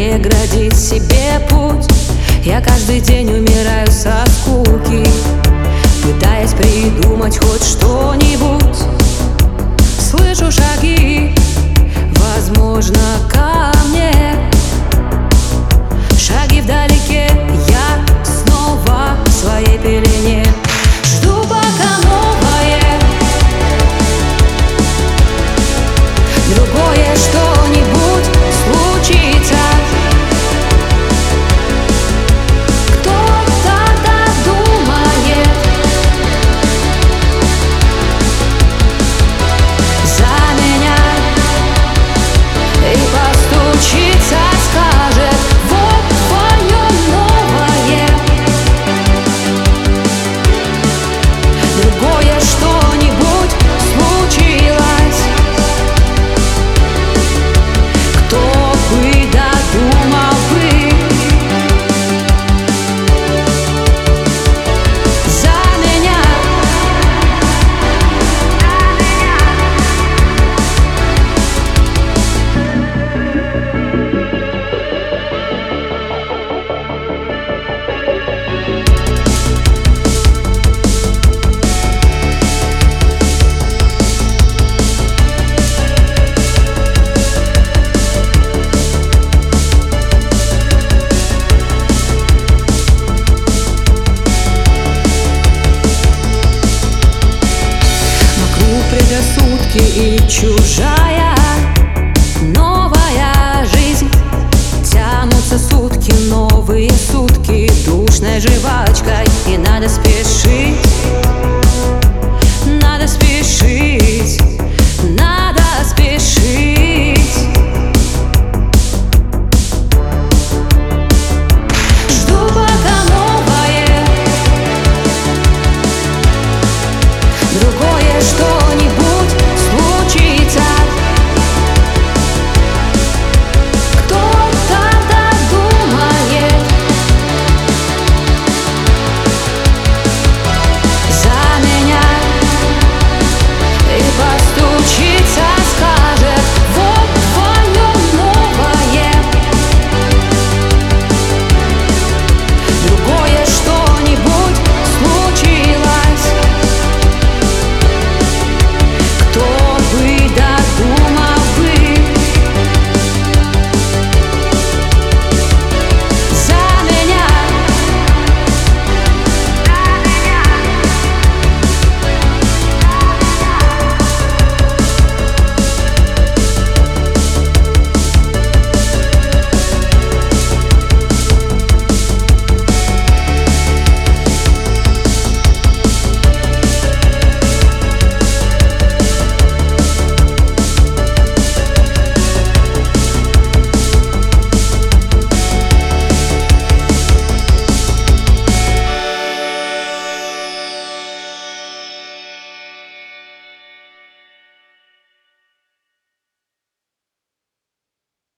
преградить себе путь. Я каждый день умираю со скуки, пытаясь придумать хоть что-нибудь. Слышу шаги, возможно, ко мне. Шаги вдалеке, я снова в своей пелене. Жду, пока новое, другое что-нибудь случится. Кто-то додумает за меня и постучится, скажет: вот твое новое, другое что-нибудь случилось. Кто бы додумал бы за меня? Предрассудки и чужая новая жизнь. Тянутся сутки, новые сутки, душной жвачкой, и надо спешить.